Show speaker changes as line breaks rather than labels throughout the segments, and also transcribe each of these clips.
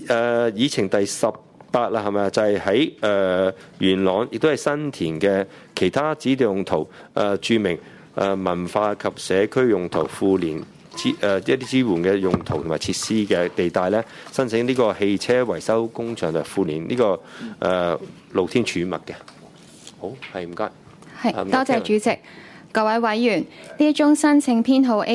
議程第18啦，係咪就係喺元朗，亦都係新田嘅其他指定用途註明文化及社區用途附連一啲支援嘅用途同埋設施嘅地帶咧，申請呢個汽車維修工場同附連呢個露天儲物嘅。好，係唔該。
係，多謝主席。各位委員，呢一宗申請編號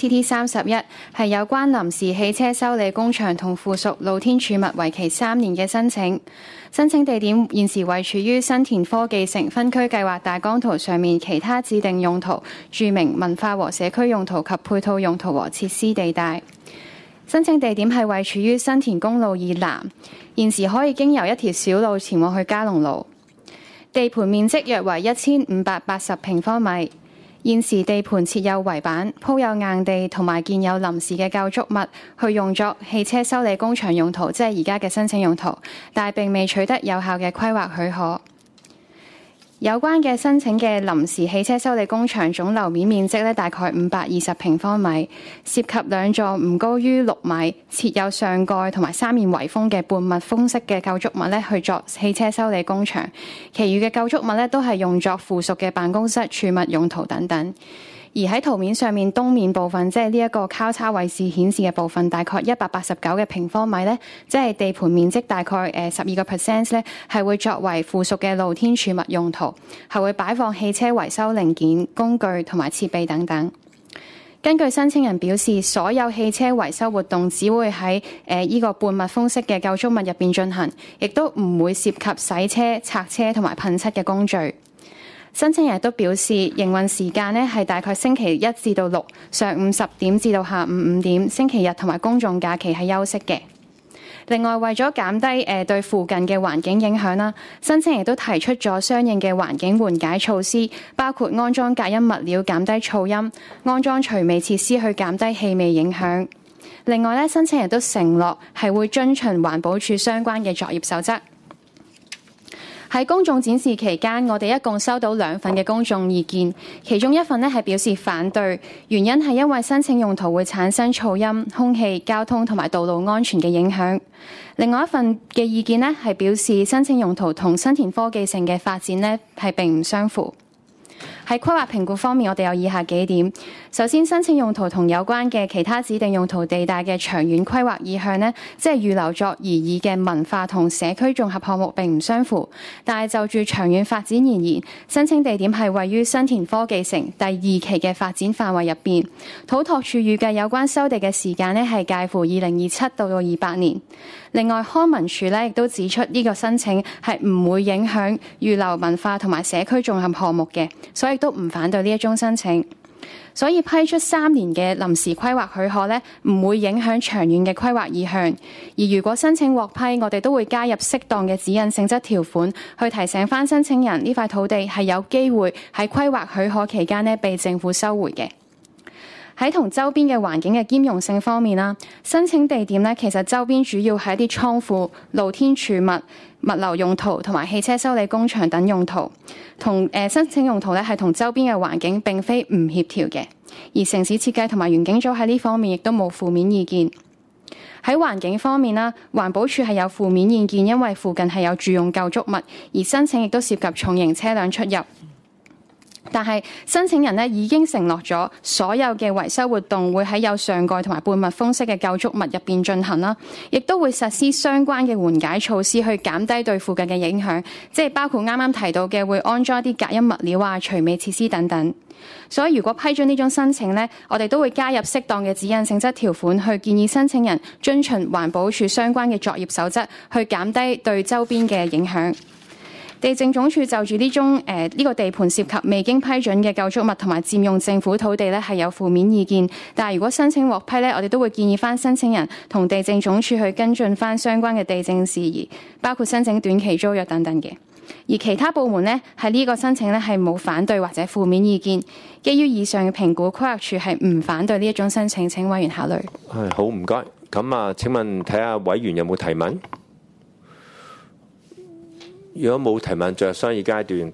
ASTT31係有關臨時汽車修理工場同附屬露天儲物為期3年嘅申請。申請地點現時位處於新田科技城分區計劃大綱圖上面其他指定用途註明文化和社區用途及配套用途和設施地帶。申請地點係位處於新田公路以南，現時可以經由一條小路前往去嘉龍路。地盤面積約為1580平方米。現時地盤設有圍板、鋪有硬地同埋建有臨時嘅構築物，去用作汽車修理工場用途，即係而家嘅申請用途，但係並未取得有效嘅規劃許可。有關嘅申請嘅臨時汽車修理工場總樓面面積大概520平方米，涉及2座唔高於6米、設有上蓋同埋3面圍封嘅半密封式嘅構築物去作汽車修理工場，其餘嘅構築物都係用作附屬嘅辦公室、儲物用途等等。而喺圖面上面東面部分，即係呢一個交叉位置顯示嘅部分，大概189嘅平方米呢，即係地盤面積大概12%呢，係會作為附屬嘅露天儲物用途，係會擺放汽車維修零件、工具同埋設備等等。根據申請人表示，所有汽車維修活動只會喺呢個半密封式嘅構築物入邊進行，亦都唔會涉及洗車、拆車同埋噴漆嘅工序。申請人都表示，營運時間係大概星期1至到6上午10點至到下午5點，星期日同埋公眾假期係休息嘅。另外，為咗減低對附近嘅環境影響啦，申請人都提出咗相應嘅環境緩解措施，包括安裝隔音物料減低噪音、安裝除味設施去減低氣味影響。另外申請人都承諾係會遵循環保署相關嘅作業守則。喺公眾展示期間，我哋一共收到2份嘅公眾意見，其中一份係表示反對，原因係因為申請用途會產生噪音、空氣、交通同埋道路安全嘅影響。另外一份嘅意見係表示申請用途同新田科技城嘅發展係並唔相符。喺規劃評估方面，我哋有以下幾點。首先，申請用途同有關嘅其他指定用途地帶嘅長遠規劃意向即係預留作擬議嘅文化同社區綜合項目並唔相符。但係就住長遠發展而言，申請地點係位於新田科技城第2期嘅發展範圍入邊。土拓署預計有關收地嘅時間係介乎2027到28年。另外，康文署亦都指出呢個申請係唔會影響預留文化同埋社區綜合項目嘅，所以都唔反對呢一宗申請。所以批出3年嘅臨時規劃許可唔會影響長遠嘅規劃意向。而如果申請獲批，我哋都會加入適當嘅指引性質條款，去提醒返申請人呢塊土地係有機會喺規劃許可期間被政府收回嘅。喺同周邊嘅環境嘅兼容性方面啦，申請地點其實周邊主要係一啲倉庫、露天儲物、物流用途同埋汽車修理工場等用途，申請用途係同周邊嘅環境並非唔協調嘅。而城市設計同埋園境組喺呢方面亦都冇負面意見。喺環境方面啦，環保署係有負面意見，因為附近係有住用構築物，而申請亦都涉及重型車輛出入。但係申請人已經承諾咗，所有嘅維修活動會喺有上蓋同埋半密封式嘅構築物入邊進行啦，亦都會實施相關嘅緩解措施去減低對附近嘅影響，即係包括啱啱提到嘅會安裝一啲隔音物料啊、除味設施等等。所以如果批准呢種申請我哋都會加入適當嘅指引性質條款，去建議申請人遵循環保署相關嘅作業守則，去減低對周邊嘅影響。地政總署就住呢個地盤涉及未經批准嘅構築物同埋佔用政府土地係有負面意見，但係如果申請獲批我哋都會建議翻申請人同地政總署去跟進翻相關嘅地政事宜，包括申請短期租約等等嘅。而其他部門喺呢個申請係冇反對或者負面意見。基於以上嘅評估，規劃署係唔反對呢一種申請，請委員考慮。
好，唔該。咁請問睇下委員有冇提問？如果冇提問，進入商議階段，